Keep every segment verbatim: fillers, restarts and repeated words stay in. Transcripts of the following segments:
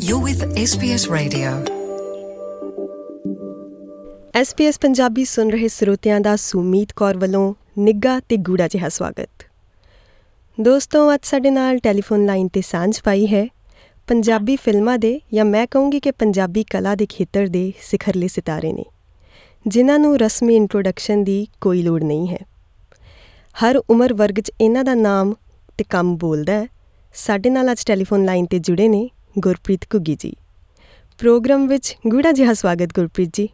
You're with S B S Radio. S B S Punjabi ਸੁਣ ਰਹੇ ਸਰੋਤਿਆਂ ਦਾ ਸੁਮੀਤ ਕੌਰ ਵੱਲੋਂ ਨਿੱਘਾ ਤੇ ਗੂੜਾ ਜਿਹਾ ਸਵਾਗਤ। ਦੋਸਤੋ, ਅੱਜ ਸਾਡੇ ਨਾਲ ਟੈਲੀਫੋਨ ਲਾਈਨ ਤੇ ਸਾਂਝ ਪਾਈ ਹੈ ਪੰਜਾਬੀ ਫਿਲਮਾਂ ਦੇ, ਜਾਂ ਮੈਂ ਕਹੂੰਗੀ ਕਿ ਪੰਜਾਬੀ ਕਲਾ ਦੇ ਖੇਤਰ ਦੇ ਸਿਖਰਲੇ ਸਿਤਾਰੇ ਨੇ, ਜਿਨ੍ਹਾਂ ਨੂੰ ਰਸਮੀ ਇੰਟਰੋਡਕਸ਼ਨ ਦੀ ਕੋਈ ਲੋੜ ਨਹੀਂ ਹੈ। ਹਰ ਉਮਰ ਵਰਗ 'ਚ ਇਹਨਾਂ ਦਾ ਨਾਮ ਤੇ ਕੰਮ ਬੋਲਦਾ ਹੈ। ਸਾਡੇ ਨਾਲ ਅੱਜ ਟੈਲੀਫੋਨ ਲਾਈਨ ਤੇ ਜੁੜੇ ਨੇ ਗੁਰਪ੍ਰੀਤ ਘੁੱਗੀ ਜੀ। ਪ੍ਰੋਗਰਾਮ ਵਿੱਚ ਗੂੜਾ ਜਿਹਾ ਸਵਾਗਤ ਗੁਰਪ੍ਰੀਤ ਜੀ।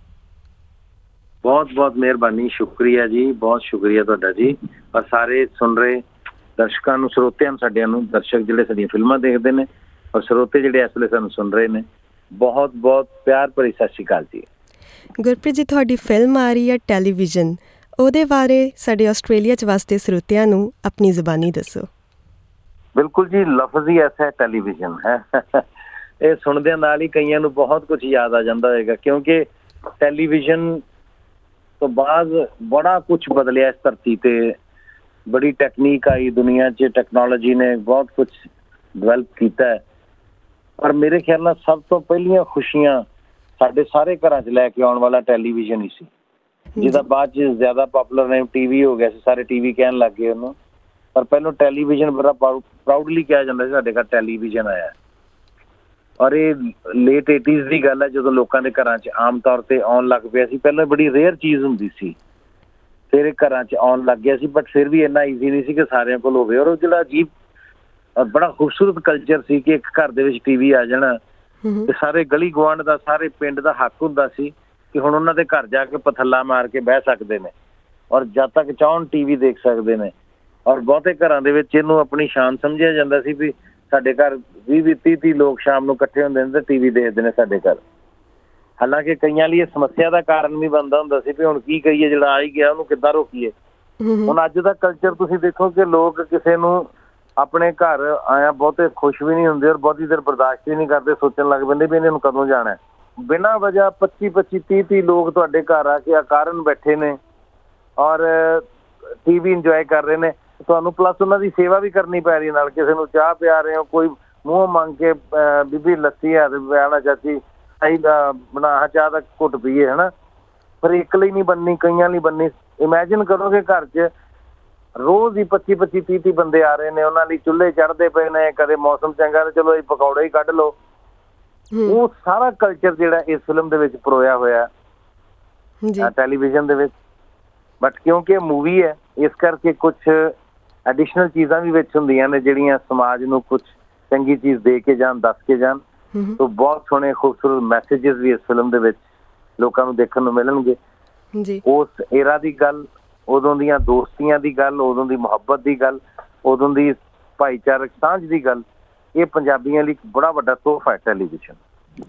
ਬਹੁਤ ਬਹੁਤ ਮਿਹਰਬਾਨੀ, ਸ਼ੁਕਰੀਆ ਜੀ, ਬਹੁਤ ਸ਼ੁਕਰੀਆ ਤੁਹਾਡਾ ਜੀ। ਔਰ ਸਾਰੇ ਸੁਣ ਰਹੇ ਦਰਸ਼ਕਾਂ ਨੂੰ, ਸਰੋਤਿਆਂ ਨੂੰ, ਸਾਡਿਆਂ ਨੂੰ, ਦਰਸ਼ਕ ਜਿਹੜੇ ਸਾਡੀਆਂ ਫਿਲਮਾਂ ਦੇਖਦੇ ਨੇ ਔਰ ਸਰੋਤੇ ਜਿਹੜੇ ਇਸ ਵੇਲੇ ਸਾਨੂੰ ਸੁਣ ਰਹੇ ਨੇ, ਬਹੁਤ ਬਹੁਤ ਪਿਆਰ ਭਰੀ ਸਤਿ ਸ਼੍ਰੀ ਅਕਾਲ ਜੀ। ਗੁਰਪ੍ਰੀਤ ਜੀ, ਤੁਹਾਡੀ ਫਿਲਮ ਆ ਰਹੀ ਹੈ ਟੈਲੀਵਿਜ਼ਨ, ਉਹਦੇ ਬਾਰੇ ਸਾਡੇ ਆਸਟ੍ਰੇਲੀਆ 'ਚ ਵਸਦੇ ਸਰੋਤਿਆਂ ਨੂੰ ਆਪਣੀ ਜ਼ੁਬਾਨੀ ਦੱਸੋ। ਬਿਲਕੁਲ ਜੀ, ਲਫ਼ਜ਼ ਹੀ ਐਸਾ ਹੈ ਟੈਲੀਵਿਜ਼ਨ ਹੈ। ਇਹ ਸੁਣਦਿਆਂ ਨਾਲ ਹੀ ਕਈਆਂ ਨੂੰ ਬਹੁਤ ਕੁਝ ਯਾਦ ਆ ਜਾਂਦਾ ਹੋਏਗਾ, ਕਿਉਂਕਿ ਟੈਲੀਵਿਜ਼ਨ ਤੋਂ ਬਾਅਦ ਬੜਾ ਕੁਛ ਬਦਲਿਆ ਇਸ ਧਰਤੀ ਤੇ। ਬੜੀ ਟੈਕਨੀਕ ਆਈ ਦੁਨੀਆ 'ਚ, ਟੈਕਨੋਲੋਜੀ ਨੇ ਬਹੁਤ ਕੁਛ ਡਿਵੈਲਪ ਕੀਤਾ ਹੈ। ਪਰ ਮੇਰੇ ਖਿਆਲ ਨਾਲ ਸਭ ਤੋਂ ਪਹਿਲੀਆਂ ਖੁਸ਼ੀਆਂ ਸਾਡੇ ਸਾਰੇ ਘਰਾਂ 'ਚ ਲੈ ਕੇ ਆਉਣ ਵਾਲਾ ਟੈਲੀਵਿਜ਼ਨ ਹੀ ਸੀ, ਜਿਹਦਾ ਬਾਅਦ 'ਚ ਜ਼ਿਆਦਾ ਪਾਪੂਲਰ ਨੇਮ ਟੀ ਵੀ ਹੋ ਗਿਆ ਸੀ। ਸਾਰੇ ਟੀ ਵੀ ਕਹਿਣ ਲੱਗ ਗਏ ਉਹਨੂੰ, ਪਰ ਪਹਿਲਾਂ ਟੈਲੀਵਿਜ਼ਨ ਬੜਾ ਪ੍ਰਾਊਡਲੀ ਕਿਹਾ ਜਾਂਦਾ ਸੀ ਸਾਡੇ ਘਰ ਟੈਲੀਵਿਜ਼ਨ ਆਇਆ। ਔਰ ਇਹ ਲੇਟ ਏਟੀਜ਼ ਦੀ ਗੱਲ ਹੈ, ਜਦੋਂ ਲੋਕਾਂ ਦੇ ਘਰਾਂ 'ਚ ਆਮ ਤੌਰ 'ਤੇ ਆਉਣ ਲੱਗ ਪਿਆ ਸੀ। ਪਹਿਲਾਂ ਬੜੀ ਰੇਅਰ ਚੀਜ਼ ਹੁੰਦੀ ਸੀ, ਫਿਰ ਇਹ ਘਰਾਂ 'ਚ ਆਉਣ ਲੱਗ ਗਿਆ ਸੀ, ਬਟ ਫਿਰ ਵੀ ਇੰਨਾ ਈਜ਼ੀ ਨਹੀਂ ਸੀ ਕਿ ਸਾਰਿਆਂ ਕੋਲ ਹੋਵੇ। ਔਰ ਉਹ ਜਿਹੜਾ ਅਜੀਬ ਬੜਾ ਖੂਬਸੂਰਤ ਕਲਚਰ ਸੀ ਕਿ ਇੱਕ ਘਰ ਦੇ ਵਿੱਚ ਟੀ ਵੀ ਆ ਜਾਣਾ ਤੇ ਸਾਰੇ ਗਲੀ ਗੁਆਂਢ ਦਾ, ਸਾਰੇ ਪਿੰਡ ਦਾ ਹੱਕ ਹੁੰਦਾ ਸੀ ਕਿ ਹੁਣ ਉਹਨਾਂ ਦੇ ਘਰ ਜਾ ਕੇ ਪਥੱਲਾ ਮਾਰ ਕੇ ਬਹਿ ਸਕਦੇ ਨੇ ਔਰ ਜਦ ਤੱਕ ਚਾਹੁਣ ਟੀ ਵੀ ਦੇਖ ਸਕਦੇ ਨੇ। ਔਰ ਬਹੁਤੇ ਘਰਾਂ ਦੇ ਵਿੱਚ ਇਹਨੂੰ ਆਪਣੀ ਸ਼ਾਨ ਸਮਝਿਆ ਜਾਂਦਾ ਸੀ ਵੀ ਸਾਡੇ ਘਰ ਵੀਹ ਵੀਹ ਤੀਹ ਤੀਹ ਲੋਕ ਸ਼ਾਮ ਨੂੰ ਇਕੱਠੇ ਹੁੰਦੇ ਨੇ ਤੇ ਟੀ ਵੀ ਦੇਖਦੇ ਨੇ ਸਾਡੇ ਘਰ। ਹਾਲਾਂਕਿ ਕਈਆਂ ਲਈ ਇਹ ਸਮੱਸਿਆ ਦਾ ਕਾਰਨ ਵੀ ਬਣਦਾ ਹੁੰਦਾ ਸੀ ਵੀ ਹੁਣ ਕੀ ਕਰੀਏ, ਜਿਹੜਾ ਆ ਹੀ ਗਿਆ ਉਹਨੂੰ ਕਿੱਦਾਂ ਰੋਕੀਏ। ਹੁਣ ਅੱਜ ਦਾ ਕਲਚਰ ਤੁਸੀਂ ਦੇਖੋ ਕਿ ਲੋਕ ਕਿਸੇ ਨੂੰ ਆਪਣੇ ਘਰ ਆਇਆ ਬਹੁਤੇ ਖੁਸ਼ ਵੀ ਨਹੀਂ ਹੁੰਦੇ ਔਰ ਬਹੁਤੀ ਦੇਰ ਬਰਦਾਸ਼ਤ ਵੀ ਨਹੀਂ ਕਰਦੇ, ਸੋਚਣ ਲੱਗ ਪੈਂਦੇ ਵੀ ਇਹਨਾਂ ਨੂੰ ਕਦੋਂ ਜਾਣਾ। ਬਿਨਾਂ ਵਜ੍ਹਾ ਪੱਚੀ ਪੱਚੀ ਤੀਹ ਤੀਹ ਲੋਕ ਤੁਹਾਡੇ ਘਰ ਆ ਕੇ ਅਕਾਰਨ ਬੈਠੇ ਨੇ ਔਰ ਟੀ ਵੀ ਇੰਜੋਏ ਕਰ ਰਹੇ ਨੇ। ਤੁਹਾਨੂੰ ਪਲੱਸ ਉਹਨਾਂ ਦੀ ਸੇਵਾ ਵੀ ਕਰਨੀ ਪੈ ਰਹੀ, ਨਾਲ ਕਿਸੇ ਨੂੰ ਚਾਹ ਪਿਆ ਰਹੇ ਹੋ, ਕੋਈ ਮੂੰਹ ਮੰਗ ਕੇ ਬੀਬੀ ਲੱਸੀ ਹੈ ਪਿਆਣਾ, ਚਾਚੀ ਅਸੀਂ ਬਣਾ ਚਾਹ ਦਾ ਘੁੱਟ ਪੀਏ, ਹੈ ਨਾ। ਪਰ ਇੱਕ ਲਈ ਨਹੀਂ ਬਣਨੀ, ਕਈਆਂ ਲਈ ਬਣਨੀ। ਇਮੈਜਿਨ ਕਰੋ ਕਿ ਘਰ 'ਚ ਰੋਜ਼ ਹੀ ਪੱਚੀ ਪੱਚੀ ਤੀਹ ਤੀਹ ਬੰਦੇ ਆ ਰਹੇ ਨੇ, ਉਹਨਾਂ ਲਈ ਚੁੱਲ੍ਹੇ ਚੜ੍ਹਦੇ ਪਏ ਨੇ, ਕਦੇ ਮੌਸਮ ਚੰਗਾ ਤੇ ਚਲੋ ਇਹ ਪਕੌੜੇ ਹੀ ਕੱਢ ਲਓ। ਉਹ ਸਾਰਾ ਕਲਚਰ ਜਿਹੜਾ ਇਸ ਫਿਲਮ ਦੇ ਵਿੱਚ ਪਰੋਇਆ ਹੋਇਆ ਟੈਲੀਵਿਜ਼ਨ ਦੇ ਵਿੱਚ। ਬਟ ਕਿਉਂਕਿ ਇਹ ਮੂਵੀ ਹੈ, ਇਸ ਕਰਕੇ ਕੁਛ ਐਡੀਸ਼ਨਲ ਚੀਜ਼ਾਂ ਵੀ ਵਿੱਚ ਹੁੰਦੀਆਂ ਨੇ ਜਿਹੜੀਆਂ ਸਮਾਜ ਨੂੰ ਕੁਛ ਚੰਗੀ ਚੀਜ਼ ਦੇ ਕੇ ਜਾਣ, ਦੱਸ ਕੇ ਜਾਣ। ਤੋ ਬਹੁਤ ਸੋਹਣੇ ਖੂਬਸੂਰਤ ਮੈਸੇਜਿਸ ਵੀ ਇਸ ਫਿਲਮ ਦੇ ਵਿੱਚ ਲੋਕਾਂ ਨੂੰ ਦੇਖਣ ਨੂੰ ਮਿਲਣਗੇ। ਉਸ ਏਰਾ ਦੀ ਗੱਲ, ਉਦੋਂ ਦੀਆਂ ਦੋਸਤੀਆਂ ਦੀ ਗੱਲ, ਉਦੋਂ ਦੀ ਮੁਹੱਬਤ ਦੀ ਗੱਲ, ਉਦੋਂ ਦੀ ਭਾਈਚਾਰਕ ਸਾਂਝ ਦੀ ਗੱਲ, ਇਹ ਪੰਜਾਬੀਆਂ ਲਈ ਬੜਾ ਵੱਡਾ ਤੋਹਫਾ ਹੈ ਟੈਲੀਵਿਜ਼ਨ।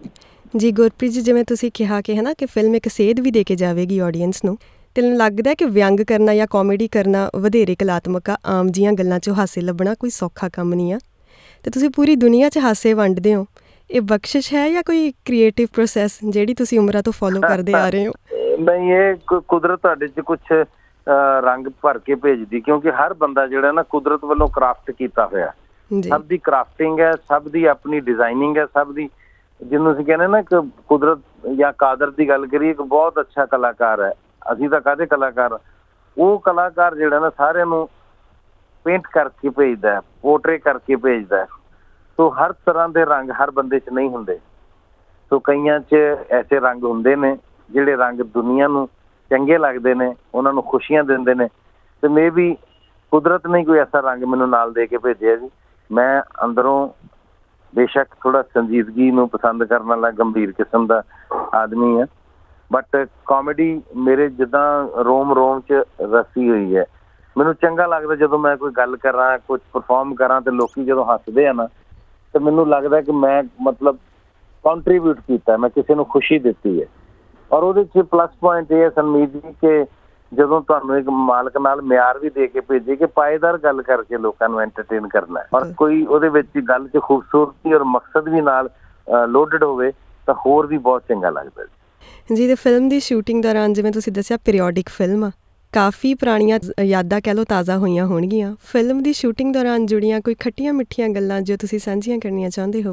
ਜੀ ਗੁਰਪ੍ਰੀਤ ਜੀ, ਜਿਵੇਂ ਤੁਸੀਂ ਕਿਹਾ ਕਿ ਹੈ ਨਾ ਕਿ ਫਿਲਮ ਇੱਕ ਸੇਧ ਵੀ ਦੇ ਕੇ ਜਾਵੇਗੀ ਆਡੀਅנס ਨੂੰ, ਤੇ ਲੱਗਦਾ ਕਿ ਵਿਅੰਗ ਕਰਨਾ ਜਾਂ ਕਾਮੇਡੀ ਕਰਨਾ ਵਧੇਰੇ ਕਲਾਤਮਕ ਆ। ਆਮ ਜੀਆਂ ਗੱਲਾਂ 'ਚੋਂ ਹਾਸੇ ਲੱਭਣਾ ਕੋਈ ਸੌਖਾ ਕੰਮ ਨਹੀਂ ਆ, ਤੇ ਤੁਸੀਂ ਪੂਰੀ ਦੁਨੀਆ 'ਚ ਹਾਸੇ ਵੰਡਦੇ ਹੋ। ਇਹ ਬਖਸ਼ਿਸ਼ ਹੈ ਜਾਂ ਕੋਈ ਕ੍ਰੀਏਟਿਵ ਪ੍ਰੋਸੈਸ ਜਿਹੜੀ ਤੁਸੀਂ ਉਮਰਾਂ ਤੋਂ ਫੋਲੋ ਕਰਦੇ ਆ ਰਹੇ ਹੋ? ਨਹੀਂ, ਇਹ ਕੁਦਰਤ ਤੁਹਾਡੇ 'ਚ ਕੁਛ ਰੰਗ ਭਰ ਕੇ ਭੇਜਦੀ, ਕਿਉਂਕਿ ਹਰ ਬੰਦਾ ਜਿਹੜਾ ਨਾ ਕੁਦਰਤ ਵੱਲੋਂ ਕਰਾਫਟ ਕੀਤਾ ਹੋਇਆ। ਸਭ ਦੀ ਕਰਾਫਟਿੰਗ ਹੈ, ਸਭ ਦੀ ਆਪਣੀ ਡਿਜ਼ਾਇਨਿੰਗ ਹੈ, ਸਭ ਦੀ, ਜਿਹਨੂੰ ਅਸੀਂ ਕਹਿੰਦੇ ਨਾ ਕਿ ਕੁਦਰਤ ਜਾਂ ਕਾਦਰ ਦੀ ਗੱਲ ਕਰੀਏ, ਇੱਕ ਬਹੁਤ ਅੱਛਾ ਕਲਾਕਾਰ ਹੈ। ਅਸੀਂ ਤਾਂ ਕਾਹਦੇ ਕਲਾਕਾਰ, ਉਹ ਕਲਾਕਾਰ ਜਿਹੜਾ ਨਾ ਸਾਰਿਆਂ ਨੂੰ ਪੇਂਟ ਕਰਕੇ ਭੇਜਦਾ, ਪੋਰਟਰੇਟ ਕਰਕੇ ਭੇਜਦਾ। ਸੋ ਹਰ ਤਰ੍ਹਾਂ ਦੇ ਰੰਗ ਹਰ ਬੰਦੇ 'ਚ ਨਹੀਂ ਹੁੰਦੇ। ਸੋ ਕਈਆਂ 'ਚ ਐਸੇ ਰੰਗ ਹੁੰਦੇ ਨੇ ਜਿਹੜੇ ਰੰਗ ਦੁਨੀਆ ਨੂੰ ਚੰਗੇ ਲੱਗਦੇ ਨੇ, ਉਹਨਾਂ ਨੂੰ ਖੁਸ਼ੀਆਂ ਦਿੰਦੇ ਨੇ। ਤੇ ਮੇ ਵੀ ਕੁਦਰਤ ਨੇ ਕੋਈ ਐਸਾ ਰੰਗ ਮੈਨੂੰ ਨਾਲ ਦੇ ਕੇ ਭੇਜਿਆ ਜੀ। ਮੈਂ ਅੰਦਰੋਂ ਬੇਸ਼ੱਕ ਥੋੜ੍ਹਾ ਸੰਜੀਦਗੀ ਨੂੰ ਪਸੰਦ ਕਰਨ ਵਾਲਾ ਗੰਭੀਰ ਕਿਸਮ ਦਾ ਆਦਮੀ ਹੈ, ਬਟ ਕਾਮੇਡੀ ਮੇਰੇ ਜਿੱਦਾਂ ਰੋਮ ਰੋਮ 'ਚ ਰਸੀ ਹੋਈ ਹੈ। ਮੈਨੂੰ ਚੰਗਾ ਲੱਗਦਾ ਜਦੋਂ ਮੈਂ ਕੋਈ ਗੱਲ ਕਰਾਂ, ਕੁਛ ਪਰਫੋਰਮ ਕਰਾਂ ਤੇ ਲੋਕੀ ਜਦੋਂ ਹੱਸਦੇ ਆ ਨਾ, ਤੇ ਮੈਨੂੰ ਲੱਗਦਾ ਕਿ ਮੈਂ ਮਤਲਬ ਕੰਟਰੀਬਿਊਟ ਕੀਤਾ, ਮੈਂ ਕਿਸੇ ਨੂੰ ਖੁਸ਼ੀ ਦਿੱਤੀ ਹੈ। ਔਰ ਉਹਦੇ 'ਚ ਪਲੱਸ ਪੁਆਇੰਟ ਇਹ ਹੈ ਸੰਮੀਤ ਜੀ ਕਿ ਜਦੋਂ ਤੁਹਾਨੂੰ ਇੱਕ ਮਾਲਕ ਨਾਲ ਮਿਆਰ ਵੀ ਦੇ ਕੇ ਭੇਜੇ ਕਿ ਪਾਏਦਾਰ ਗੱਲ ਕਰਕੇ ਲੋਕਾਂ ਨੂੰ ਐਂਟਰਟੇਨ ਕਰਨਾ, ਔਰ ਕੋਈ ਉਹਦੇ ਵਿੱਚ ਗੱਲ 'ਚ ਖੂਬਸੂਰਤੀ ਔਰ ਮਕਸਦ ਵੀ ਨਾਲ ਲੋਡਡ ਹੋਵੇ, ਤਾਂ ਹੋਰ ਵੀ ਬਹੁਤ ਚੰਗਾ ਲੱਗਦਾ ਜੀ। ਤੇ ਫਿਲਮ ਦੀ ਸ਼ੂਟਿੰਗ ਦੌਰਾਨ, ਜਿਵੇਂ ਤੁਸੀਂ ਦੱਸਿਆ ਪੀਰੀਓਡਿਕ ਫਿਲਮ ਆ, ਕਾਫੀ ਪੁਰਾਣੀਆਂ ਯਾਦਾਂ ਕਹਿ ਲਓ ਤਾਜ਼ਾ ਹੋਈਆਂ ਹੋਣਗੀਆਂ। ਫਿਲਮ ਦੀ ਸ਼ੂਟਿੰਗ ਦੌਰਾਨ ਜੁੜੀਆਂ ਕੋਈ ਖੱਟੀਆਂ ਮਿੱਠੀਆਂ ਗੱਲਾਂ ਜੋ ਤੁਸੀਂ ਸਾਂਝੀਆਂ ਕਰਨੀਆਂ ਚਾਹੁੰਦੇ ਹੋਵੋ?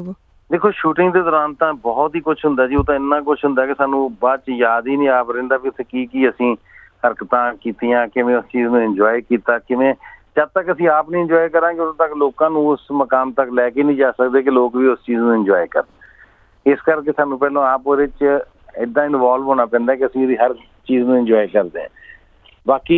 ਦੇਖੋ ਸ਼ੂਟਿੰਗ ਦੇ ਦੌਰਾਨ ਤਾਂ ਬਹੁਤ ਹੀ ਕੁਛ ਹੁੰਦਾ ਜੀ, ਉਹ ਤਾਂ ਇੰਨਾ ਕੁਛ ਹੁੰਦਾ ਕਿ ਸਾਨੂੰ ਬਾਅਦ 'ਚ ਯਾਦ ਹੀ ਨਹੀਂ ਆਪ ਰਹਿੰਦਾ ਵੀ ਉੱਥੇ ਕੀ ਕੀ ਅਸੀਂ ਹਰਕਤਾਂ ਕੀਤੀਆਂ, ਕਿਵੇਂ ਉਸ ਚੀਜ਼ ਨੂੰ ਇੰਜੋਏ ਕੀਤਾ, ਕਿਵੇਂ ਜਦ ਤੱਕ ਅਸੀਂ ਆਪ ਨਹੀਂ ਇੰਜੋਏ ਕਰਾਂਗੇ ਉਦੋਂ ਤੱਕ ਲੋਕਾਂ ਨੂੰ ਉਸ ਮੁਕਾਮ ਤੱਕ ਲੈ ਕੇ ਨਹੀਂ ਜਾ ਸਕਦੇ ਕਿ ਲੋਕ ਵੀ ਉਸ ਚੀਜ਼ ਨੂੰ ਇੰਜੋਏ ਕਰਨ। ਇਸ ਕਰਕੇ ਸਾਨੂੰ ਪਹਿਲਾਂ ਆਪ ਉਹਦੇ 'ਚ ਇੱਦਾਂ ਇਨਵੋਲਵ ਹੋਣਾ ਪੈਂਦਾ ਕਿ ਅਸੀਂ ਇਹਦੀ ਹਰ ਚੀਜ਼ ਨੂੰ ਇੰਜੋਏ ਕਰਦੇ ਹਾਂ। ਬਾਕੀ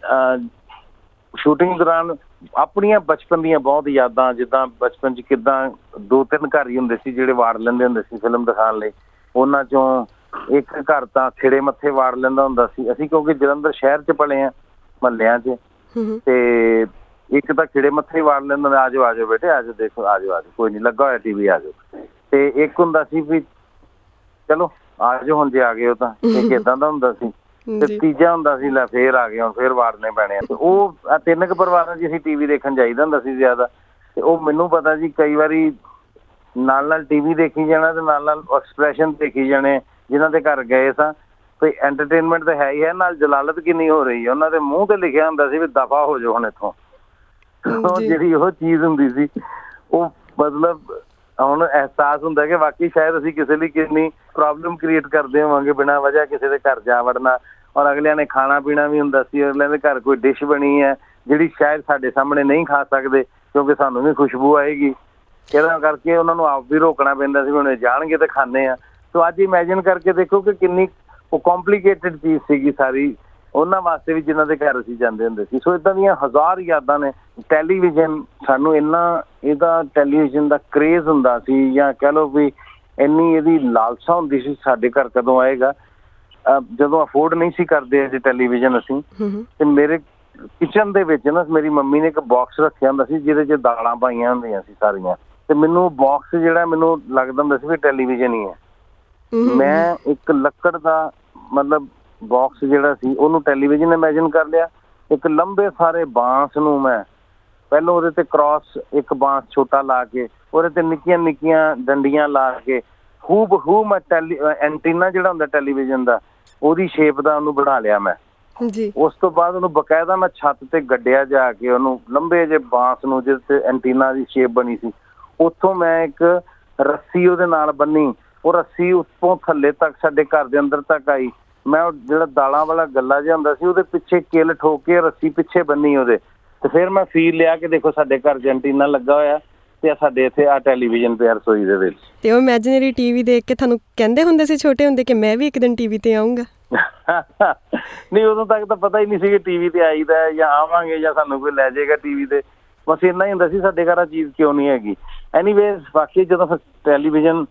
ਸ਼ੂਟਿੰਗ ਦੌਰਾਨ ਆਪਣੀਆਂ ਬਚਪਨ ਦੀਆਂ ਬਹੁਤ ਯਾਦਾਂ, ਜਿੱਦਾਂ ਬਚਪਨ 'ਚ ਕਿੱਦਾਂ ਦੋ ਤਿੰਨ ਘਰ ਹੀ ਹੁੰਦੇ ਸੀ ਜਿਹੜੇ ਵਾੜ ਲੈਂਦੇ ਹੁੰਦੇ ਸੀ ਫਿਲਮ ਦਿਖਾਉਣ ਲਈ, ਉਹਨਾਂ 'ਚੋਂ ਇੱਕ ਘਰ ਤਾਂ ਖਿੜੇ ਮੱਥੇ ਵਾੜ ਲੈਂਦਾ ਹੁੰਦਾ ਸੀ ਅਸੀਂ, ਕਿਉਂਕਿ ਜਲੰਧਰ ਸ਼ਹਿਰ 'ਚ ਪਲੇ ਹਾਂ ਮਹੱਲਿਆਂ 'ਚ, ਤੇ ਇੱਕ ਤਾਂ ਖਿੜੇ ਮੱਥੇ ਵਾੜ ਲੈਂਦਾ, ਆ ਜਾਓ ਆ ਜਾਓ ਬੇਟੇ ਆ ਜਾਓ, ਦੇਖੋ ਆ ਜਾਓ ਆ ਜਾਓ, ਕੋਈ ਨਹੀਂ ਲੱਗਾ ਹੋਇਆ ਟੀ ਵੀ ਆ ਜਾਓ। ਤੇ ਇੱਕ ਹੁੰਦਾ ਸੀ ਵੀ ਚਲੋ ਆ ਜਾਓ ਹੁਣ ਜੇ ਆ ਗਏ ਹੋ ਤਾਂ, ਇੱਕ ਏਦਾਂ ਦਾ ਹੁੰਦਾ ਸੀ। ਤੇ ਤੀਜਾ ਹੁੰਦਾ ਸੀ ਲੈ ਫੇਰ ਆ ਗਏ ਹੁਣ ਫੇਰ ਵਾੜਨੇ ਪੈਣੇ ਆ। ਤੇ ਉਹ ਆ ਤਿੰਨ ਕੁ ਪਰਿਵਾਰਾਂ 'ਚ ਅਸੀਂ ਟੀ ਵੀ ਦੇਖਣ ਜਾਈਦਾ ਹੁੰਦਾ ਸੀ ਜ਼ਿਆਦਾ। ਤੇ ਉਹ ਮੈਨੂੰ ਪਤਾ ਜੀ ਕਈ ਵਾਰੀ ਨਾਲ ਨਾਲ ਟੀ ਵੀ ਦੇਖੀ ਜਾਣਾ ਤੇ ਨਾਲ ਨਾਲ ਐਕਸਪ੍ਰੈਸ਼ਨ ਦੇਖੀ ਜਾਣੇ ਜਿਨ੍ਹਾਂ ਦੇ ਘਰ ਗਏ ਸਾਂ। ਕੋਈ ਐਂਟਰਟੇਨਮੈਂਟ ਤਾਂ ਹੈ ਹੀ ਹੈ, ਨਾਲ ਜਲਾਲਤ ਕਿੰਨੀ ਹੋ ਰਹੀ ਹੈ। ਉਹਨਾਂ ਦੇ ਮੂੰਹ ਤੇ ਲਿਖਿਆ ਹੁੰਦਾ ਸੀ ਵੀ ਦਫਾ ਹੋ ਜਾਓ ਹੁਣ ਇੱਥੋਂ। ਉਹ ਜਿਹੜੀ ਉਹ ਚੀਜ਼ ਹੁੰਦੀ ਸੀ ਉਹ ਮਤਲਬ ਹੁਣ ਅਹਿਸਾਸ ਹੁੰਦਾ ਕਿ ਵਾਕਈ ਸ਼ਾਇਦ ਅਸੀਂ ਕਿਸੇ ਲਈ ਕਿੰਨੀ ਪ੍ਰੋਬਲਮ ਕ੍ਰੀਏਟ ਕਰਦੇ ਹੋਵਾਂਗੇ ਬਿਨਾਂ ਵਜ੍ਹਾ ਕਿਸੇ ਦੇ ਘਰ ਜਾ ਵੜਨਾ। ਔਰ ਅਗਲਿਆਂ ਨੇ ਖਾਣਾ ਪੀਣਾ ਵੀ ਹੁੰਦਾ ਸੀ, ਅਗਲਿਆਂ ਦੇ ਘਰ ਕੋਈ ਡਿਸ਼ ਬਣੀ ਹੈ ਜਿਹੜੀ ਸ਼ਾਇਦ ਸਾਡੇ ਸਾਹਮਣੇ ਨਹੀਂ ਖਾ ਸਕਦੇ ਕਿਉਂਕਿ ਸਾਨੂੰ ਵੀ ਖੁਸ਼ਬੂ ਆਏਗੀ, ਇਹਦਾ ਕਰਕੇ ਉਹਨਾਂ ਨੂੰ ਆਪ ਵੀ ਰੋਕਣਾ ਪੈਂਦਾ ਸੀ, ਹੁਣ ਜਾਣਗੇ ਤਾਂ ਖਾਂਦੇ ਹਾਂ। ਸੋ ਅੱਜ ਇਮੈਜਿਨ ਕਰਕੇ ਦੇਖੋ ਕਿ ਕਿੰਨੀ ਉਹ ਕੌਂਪਲੀਕੇਟਿਡ ਚੀਜ਼ ਸੀਗੀ ਸਾਰੀ ਉਹਨਾਂ ਵਾਸਤੇ ਵੀ ਜਿਨ੍ਹਾਂ ਦੇ ਘਰ ਅਸੀਂ ਜਾਂਦੇ ਹੁੰਦੇ ਸੀ। ਸੋ ਇੱਦਾਂ ਦੀਆਂ ਹਜ਼ਾਰ ਯਾਦਾਂ ਨੇ। ਟੈਲੀਵਿਜ਼ਨ ਸਾਨੂੰ ਇੰਨਾ ਇਹਦਾ ਟੈਲੀਵਿਜ਼ਨ ਦਾ ਕਰੇਜ਼ ਹੁੰਦਾ ਸੀ, ਜਾਂ ਕਹਿ ਲਓ ਵੀ ਇੰਨੀ ਇਹਦੀ ਲਾਲਸਾ ਹੁੰਦੀ ਸੀ ਸਾਡੇ ਘਰ ਕਦੋਂ ਆਏਗਾ। ਜਦੋਂ ਅਫੋਰਡ ਨਹੀਂ ਸੀ ਕਰਦੇ ਅਸੀਂ ਟੈਲੀਵਿਜ਼ਨ ਅਸੀਂ, ਤੇ ਮੇਰੇ ਕਿਚਨ ਦੇ ਵਿੱਚ ਨਾ ਮੇਰੀ ਮੰਮੀ ਨੇ ਇੱਕ ਬਾਕਸ ਰੱਖਿਆ ਹੁੰਦਾ ਸੀ ਜਿਹਦੇ 'ਚ ਦਾਲਾਂ ਪਾਈਆਂ ਹੁੰਦੀਆਂ ਸੀ ਸਾਰੀਆਂ, ਤੇ ਮੈਨੂੰ ਬਾਕਸ ਜਿਹੜਾ ਮੈਨੂੰ ਲੱਗਦਾ ਹੁੰਦਾ ਸੀ ਵੀ ਟੈਲੀਵਿਜ਼ਨ ਹੀ ਹੈ। ਮੈਂ ਇੱਕ ਲੱਕੜ ਦਾ ਮਤਲਬ ਬਾਕਸ ਜਿਹੜਾ ਸੀ ਉਹਨੂੰ ਟੈਲੀਵਿਜ਼ਨ ਇਮੈਜਿਨ ਕਰ ਲਿਆ। ਇੱਕ ਲੰਬੇ ਸਾਰੇ ਬਾਂਸ ਨੂੰ ਮੈਂ ਪਹਿਲਾਂ ਉਹਦੇ ਤੇ ਕ੍ਰਾਸ ਇੱਕ ਬਾਂਸ ਛੋਟਾ ਲਾ ਕੇ ਉਹਦੇ ਤੇ ਨਿੱਕੀਆਂ ਨਿੱਕੀਆਂ ਡੰਡੀਆਂ ਲਾ ਕੇ ਹੂ ਬਹੂ ਮੈਂ ਟੈਲੀ ਐਂਟੀਨਾ ਜਿਹੜਾ ਹੁੰਦਾ ਟੈਲੀਵਿਜ਼ਨ ਦਾ ਉਹਦੀ ਸ਼ੇਪ ਦਾ ਉਹਨੂੰ ਬਣਾ ਲਿਆ ਮੈਂ ਜੀ। ਉਸ ਤੋਂ ਬਾਅਦ ਉਹਨੂੰ ਬਕਾਇਦਾ ਮੈਂ ਛੱਤ ਤੇ ਗੱਡਿਆ ਜਾ ਕੇ ਉਹਨੂੰ ਲੰਬੇ ਜਿਹੇ ਬਾਂਸ ਨੂੰ ਜਿਸ ਤੇ ਐਂਟੀਨਾ ਦੀ ਸ਼ੇਪ ਬਣੀ ਸੀ, ਉੱਥੋਂ ਮੈਂ ਇੱਕ ਰੱਸੀ ਉਹਦੇ ਨਾਲ ਬੰਨੀ। ਉਹ ਰੱਸੀ ਉੱਤੋਂ ਥੱਲੇ ਤੱਕ ਸਾਡੇ ਘਰ ਦੇ ਅੰਦਰ ਤੱਕ ਆਈ। ਮੈਂ ਉਹ ਜਿਹੜਾ ਦਾਲਾਂ ਵਾਲਾ ਗੱਲਾ ਜਿਹਾ ਹੁੰਦਾ ਸੀ ਉਹਦੇ ਪਿੱਛੇ ਕਿੱਲ ਠੋਕ ਕੇ ਰੱਸੀ ਪਿੱਛੇ ਬੰਨੀ ਉਹਦੇ, ਤੇ ਫਿਰ ਮੈਂ ਫੀਲ ਲਿਆ ਕਿ ਦੇਖੋ ਸਾਡੇ ਘਰ 'ਚ ਐਂਟੀਨਾ ਲੱਗਾ ਹੋਇਆ ਤੇ ਸਾਡੇ ਇੱਥੇ ਆ ਟੈਲੀਵਿਜ਼ਨ ਪਿਆ ਰਸੋਈ ਦੇ ਵਿੱਚ। ਤੇ ਉਹ ਇਮੈਜਿਨਰੀ ਟੀਵੀ ਦੇਖ ਕੇ ਤੁਹਾਨੂੰ ਕਹਿੰਦੇ ਹੁੰਦੇ ਸੀ ਛੋਟੇ ਹੁੰਦੇ ਕਿ ਮੈਂ ਵੀ ਇੱਕ ਦਿਨ ਟੀਵੀ ਤੇ ਆਊਂਗਾ? ਨਹੀਂ, ਉਦੋਂ ਤੱਕ ਤਾਂ ਪਤਾ ਹੀ ਨਹੀਂ ਸੀ ਕਿ ਟੀਵੀ ਤੇ ਆਈਦਾ ਜਾਂ ਆਵਾਂਗੇ ਜਾਂ ਸਾਨੂੰ ਕੋਈ ਲੈ ਜਾਏਗਾ ਟੀਵੀ ਤੇ। ਬਸ ਇੰਨਾ ਹੀ ਹੁੰਦਾ ਸੀ ਸਾਡੇ ਘਰ ਆ ਚੀਜ਼ ਕਿਉਂ ਨਹੀਂ ਹੈਗੀ। ਐਨੀਵੇਜ਼ ਬਾਕੀ ਜਦੋਂ ਫਿਰ ਟੈਲੀਵਿਜ਼ਨ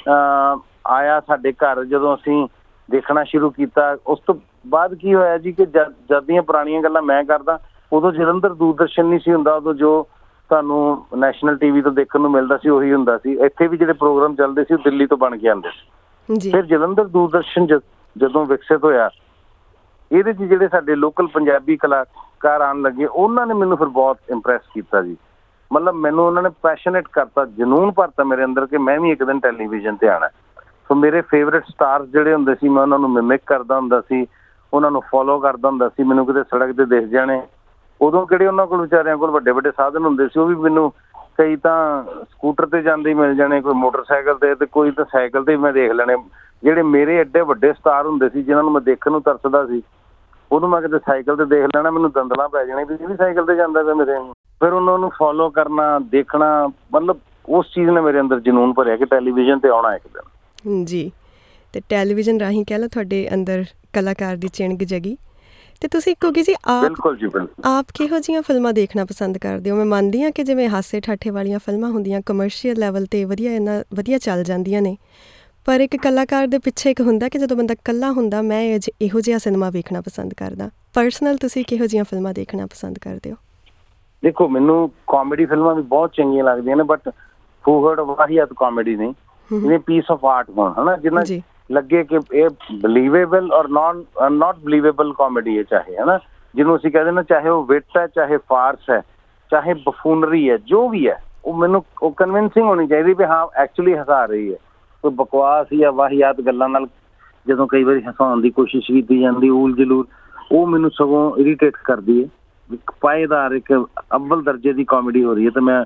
ਆਇਆ ਸਾਡੇ ਘਰ, ਜਦੋਂ ਅਸੀਂ ਦੇਖਣਾ ਸ਼ੁਰੂ ਕੀਤਾ, ਉਸ ਤੋਂ ਬਾਅਦ ਕੀ ਹੋਇਆ ਜੀ ਕਿ ਜਦ ਜਦ ਦੀਆਂ ਪੁਰਾਣੀਆਂ ਗੱਲਾਂ ਮੈਂ ਕਰਦਾ, ਉਦੋਂ ਜਲੰਧਰ ਦੂਰਦਰਸ਼ਨ ਨਹੀਂ ਸੀ ਹੁੰਦਾ। ਉਦੋਂ ਜੋ ਤੁਹਾਨੂੰ ਨੈਸ਼ਨਲ ਟੀਵੀ ਤੋਂ ਦੇਖਣ ਨੂੰ ਮਿਲਦਾ ਸੀ ਉਹੀ ਹੁੰਦਾ ਸੀ। ਇੱਥੇ ਵੀ ਜਿਹੜੇ ਪ੍ਰੋਗਰਾਮ ਚੱਲਦੇ ਸੀ ਉਹ ਦਿੱਲੀ ਤੋਂ ਬਣ ਕੇ ਆਉਂਦੇ ਸੀ। ਫਿਰ ਜਲੰਧਰ ਦੂਰਦਰਸ਼ਨ ਜ ਜਦੋਂ ਵਿਕਸਿਤ ਹੋਇਆ, ਇਹਦੇ 'ਚ ਜਿਹੜੇ ਸਾਡੇ ਲੋਕਲ ਪੰਜਾਬੀ ਕਲਾਕਾਰ ਆਉਣ ਲੱਗੇ, ਉਹਨਾਂ ਨੇ ਮੈਨੂੰ ਫਿਰ ਬਹੁਤ ਇੰਪਰੈਸ ਕੀਤਾ ਜੀ। ਮਤਲਬ ਮੈਨੂੰ ਉਹਨਾਂ ਨੇ ਪੈਸ਼ਨੇਟ ਕਰਤਾ, ਜਨੂੰਨ ਭਰਤਾ ਮੇਰੇ ਅੰਦਰ ਕਿ ਮੈਂ ਵੀ ਇੱਕ ਦਿਨ ਟੈਲੀਵਿਜ਼ਨ 'ਤੇ ਆਉਣਾ। ਸੋ ਮੇਰੇ ਫੇਵਰੇਟ ਸਟਾਰਸ ਜਿਹੜੇ ਹੁੰਦੇ ਸੀ ਮੈਂ ਉਹਨਾਂ ਨੂੰ ਮਿਮਿਕ ਕਰਦਾ ਹੁੰਦਾ ਸੀ, ਉਹਨਾਂ ਨੂੰ ਫੋਲੋ ਕਰਦਾ ਹੁੰਦਾ ਸੀ। ਮੈਨੂੰ ਕਿਤੇ ਸੜਕ 'ਤੇ ਦਿਖ ਜਾਣੇ, ਉਦੋਂ ਕਿਹੜੇ ਉਹਨਾਂ ਕੋਲ ਵਿਚਾਰਿਆਂ ਕੋਲ ਵੱਡੇ ਵੱਡੇ ਸਾਧਨ ਹੁੰਦੇ ਸੀ, ਉਹ ਵੀ ਮੈਨੂੰ ਕਈ ਤਾਂ ਸਕੂਟਰ 'ਤੇ ਜਾਂਦੇ ਹੀ ਮਿਲ ਜਾਣੇ, ਕੋਈ ਮੋਟਰਸਾਈਕਲ 'ਤੇ, ਤੇ ਕੋਈ ਤਾਂ ਸਾਈਕਲ 'ਤੇ ਹੀ ਮੈਂ ਦੇਖ ਲੈਣੇ। ਜਿਹੜੇ ਮੇਰੇ ਐਡੇ ਵੱਡੇ ਸਟਾਰ ਹੁੰਦੇ ਸੀ ਜਿਨ੍ਹਾਂ ਨੂੰ ਮੈਂ ਦੇਖਣ ਨੂੰ ਤਰਸਦਾ ਸੀ, ਉਹਨੂੰ ਮੈਂ ਕਿਤੇ ਸਾਈਕਲ 'ਤੇ ਦੇਖ ਲੈਣਾ, ਮੈਨੂੰ ਦੰਦਲਾਂ ਪੈ ਜਾਣੇ ਵੀ ਇਹ ਵੀ ਸਾਈਕਲ 'ਤੇ ਜਾਂਦਾ ਪਿਆ ਮੇਰੇ। ਫਿਰ ਉਹਨਾਂ ਨੂੰ ਫੋਲੋ ਕਰਨਾ, ਦੇਖਣਾ, ਮਤਲਬ ਉਸ ਚੀਜ਼ ਨੇ ਮੇਰੇ ਅੰਦਰ ਜਨੂੰਨ ਭਰਿਆ ਕਿ ਟੈਲੀਵਿਜ਼ਨ 'ਤੇ ਆਉਣਾ ਇੱਕ ਦਿਨ ਜੀ। ਅਤੇ ਟੈਲੀਵਿਜ਼ਨ ਰਾਹੀਂ ਕਹਿ ਲਓ ਤੁਹਾਡੇ ਅੰਦਰ ਕਲਾਕਾਰ ਦੀ ਚਿਣਗ ਜਗੀ। ਅਤੇ ਤੁਸੀਂ ਕਹੋਗੇ ਜੀ ਆਪ ਬਿਲਕੁਲ ਜੀ ਬਿਲਕੁਲ ਆਪ ਕਿਹੋ ਜਿਹੀਆਂ ਫਿਲਮਾਂ ਦੇਖਣਾ ਪਸੰਦ ਕਰਦੇ ਹੋ? ਮੈਂ ਮੰਨਦੀ ਹਾਂ ਕਿ ਜਿਵੇਂ ਹਾਸੇ ਠਾਠੇ ਵਾਲੀਆਂ ਫਿਲਮਾਂ ਹੁੰਦੀਆਂ ਕਮਰਸ਼ੀਅਲ ਲੈਵਲ 'ਤੇ ਵਧੀਆ ਇੰਨਾ ਵਧੀਆ ਚੱਲ ਜਾਂਦੀਆਂ ਨੇ, ਪਰ ਇੱਕ ਕਲਾਕਾਰ ਦੇ ਪਿੱਛੇ ਇੱਕ ਹੁੰਦਾ ਕਿ ਜਦੋਂ ਬੰਦਾ ਇਕੱਲਾ ਹੁੰਦਾ, ਮੈਂ ਇਹੋ ਜਿਹਾ ਸਿਨੇਮਾ ਵੇਖਣਾ ਪਸੰਦ ਕਰਦਾ। ਪਰਸਨਲ ਤੁਸੀਂ ਕਿਹੋ ਜਿਹੀਆਂ ਫਿਲਮਾਂ ਦੇਖਣਾ ਪਸੰਦ ਕਰਦੇ ਹੋ? ਦੇਖੋ ਮੈਨੂੰ ਕਾਮੇਡੀ ਫਿਲਮਾਂ ਵੀ ਬਹੁਤ ਚੰਗੀਆਂ ਲੱਗਦੀਆਂ ਨੇ, ਬਟ ਫੂਹੜ ਵਾਹੀਆਤ ਕਾਮੇਡੀ ਨਹੀਂ, ਜਿਵੇਂ ਪੀਸ ਆਫ ਆਰਟ ਹੋਣ, ਹੈ ਨਾ, ਜਿੰਨਾ ਲੱਗੇ ਕਿ ਇਹ ਬਿਲੀਵੇਬਲ ਔਰ ਨॉन ਨॉट ਬਿਲੀਵੇਬਲ ਕਾਮੇਡੀ ਹੈ, ਚਾਹੇ ਹੈ ਨਾ ਜਿਹਨੂੰ ਅਸੀਂ ਕਹਿੰਦੇ ਨਾ, ਚਾਹੇ ਉਹ ਵਿਟ ਹੈ, ਚਾਹੇ ਫਾਰਸ ਹੈ, ਚਾਹੇ ਬਫੂਨਰੀ ਹੈ, ਜੋ ਵੀ ਹੈ, ਉਹ ਮੈਨੂੰ ਉਹ ਕਨਵਿੰਸਿੰਗ ਹੋਣੀ ਚਾਹੀਦੀ ਵੀ ਹਾਂ ਐਕਚੁਅਲੀ ਹਸਾ ਰਹੀ ਹੈ। ਕੋਈ ਬਕਵਾਸ ਜਾਂ ਵਾਹੀਆਤ ਗੱਲਾਂ ਨਾਲ ਜਦੋਂ ਕਈ ਵਾਰੀ ਹਸਾਉਣ ਦੀ ਕੋਸ਼ਿਸ਼ ਕੀਤੀ ਜਾਂਦੀ ਊਲ ਜਲੂਲ, ਉਹ ਮੈਨੂੰ ਸਗੋਂ ਇਰੀਟੇਟ ਕਰਦੀ ਹੈ। ਇੱਕ ਪਾਏਦਾਰ ਇੱਕ ਅੱਵਲ ਦਰਜੇ ਦੀ ਕਾਮੇਡੀ ਹੋ ਰਹੀ ਹੈ ਤਾਂ ਮੈਂ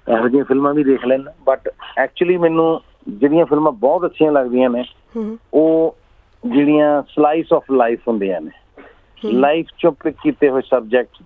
ਇਹੋ ਜਿਹੀਆਂ ਫਿਲਮਾਂ ਵੀ ਦੇਖ ਲੈਂਦਾ। ਬਟ ਐਕਚੁਅਲੀ ਮੈਨੂੰ ਜਿਹੜੀਆਂ ਫਿਲਮਾਂ ਬਹੁਤ ਅੱਛੀਆਂ ਲੱਗਦੀਆਂ ਨੇ ਉਹ ਜਿਹੜੀਆਂ ਸਲਾਈਸ ਆਫ ਲਾਈਫ ਹੁੰਦੀਆਂ ਨੇ, ਲਾਈਫ ਚੋਂ ਪਿਕ ਕੀਤੇ ਹੋਏ ਸਬਜੈਕਟ,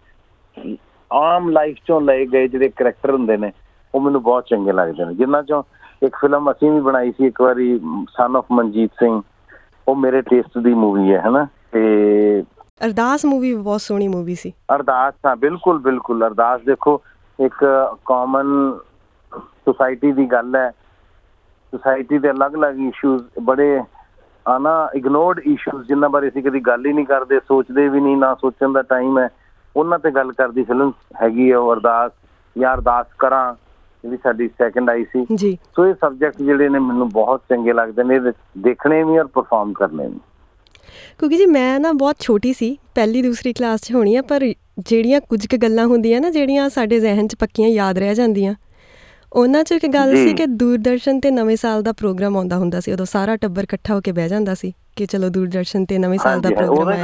ਆਮ ਲਾਈਫ ਚੋਂ ਲਏ ਗਏ ਜਿਹੜੇ ਕਰੈਕਟਰ ਹੁੰਦੇ ਨੇ ਉਹ ਮੈਨੂੰ ਬਹੁਤ ਚੰਗੇ ਲੱਗਦੇ ਨੇ। ਜਿਨ੍ਹਾਂ ਚੋਂ ਇੱਕ ਫਿਲਮ ਅਸੀਂ ਵੀ ਬਣਾਈ ਸੀ ਇੱਕ ਵਾਰੀ, ਸਨ ਆਫ ਮਨਜੀਤ ਸਿੰਘ, ਉਹ ਮੇਰੇ ਟੇਸਟ ਦੀ ਮੂਵੀ ਹੈ ਹੈ ਨਾ। ਤੇ ਅਰਦਾਸ ਮੂਵੀ ਬਹੁਤ ਸੋਹਣੀ ਮੂਵੀ ਸੀ। ਅਰਦਾਸ, ਹਾਂ ਬਿਲਕੁਲ ਬਿਲਕੁਲ। ਅਰਦਾਸ ਦੇਖੋ ਇੱਕ ਕਾਮਨ ਸੁਸਾਇਟੀ ਦੀ ਗੱਲ ਹੈ, ਸੁਸਾਇਟੀ ਦੇ ਅਲੱਗ ਅਲੱਗ ਇਸ਼ੂਜ਼, ਬੜੇ ਨਾ ਇਗਨੋਰਡ ਇਸ਼ੂਜ਼ ਜਿਨ੍ਹਾਂ ਬਾਰੇ ਅਸੀਂ ਕਦੀ ਗੱਲ ਹੀ ਨਹੀਂ ਕਰਦੇ, ਸੋਚਦੇ ਵੀ ਨਹੀਂ, ਨਾ ਸੋਚਣ ਦਾ ਟਾਈਮ ਹੈ, ਉਹਨਾਂ ਤੇ ਗੱਲ ਕਰਦੀ ਫਿਲਮ ਹੈਗੀ ਹੈ ਉਹ ਅਰਦਾਸ। ਜਾਂ ਅਰਦਾਸ ਕਰਾਂ ਜਿਹੜੀ ਸਾਡੀ ਸੈਕਿੰਡ ਆਈ ਸੀ ਜੀ। ਸੋ ਇਹ ਸਬਜੈਕਟ ਜਿਹੜੇ ਨੇ ਮੈਨੂੰ ਬਹੁਤ ਚੰਗੇ ਲੱਗਦੇ ਨੇ, ਦੇਖਣੇ ਵੀ ਔਰ ਪਰਫਾਰਮ ਕਰਨੇ ਵੀ। ਕਿਉਂਕਿ ਜੀ ਮੈਂ ਨਾ ਬਹੁਤ ਛੋਟੀ ਸੀ, ਪਹਿਲੀ ਦੂਸਰੀ ਕਲਾਸ 'ਚ ਹੋਣੀ ਆ, ਪਰ ਜਿਹੜੀਆਂ ਕੁਝ ਕੁ ਗੱਲਾਂ ਹੁੰਦੀਆਂ ਨਾ ਜਿਹੜੀਆਂ ਸਾਡੇ ਜ਼ਿਹਨ 'ਚ ਪੱਕੀਆਂ ਯਾਦ ਰਹਿ ਜਾਂਦੀਆਂ, ਉਹਨਾਂ 'ਚ ਇੱਕ ਗੱਲ ਸੀ ਕਿ ਦੂਰਦਰਸ਼ਨ 'ਤੇ ਨਵੇਂ ਸਾਲ ਦਾ ਪ੍ਰੋਗਰਾਮ ਆਉਂਦਾ ਹੁੰਦਾ ਸੀ। ਉਦੋਂ ਸਾਰਾ ਟੱਬਰ ਇਕੱਠਾ ਹੋ ਕੇ ਬਹਿ ਜਾਂਦਾ ਸੀ ਕਿ ਚਲੋ ਦੂਰਦਰਸ਼ਨ 'ਤੇ ਨਵੇਂ ਸਾਲ ਦਾ ਪ੍ਰੋਗਰਾਮ ਆਇਆ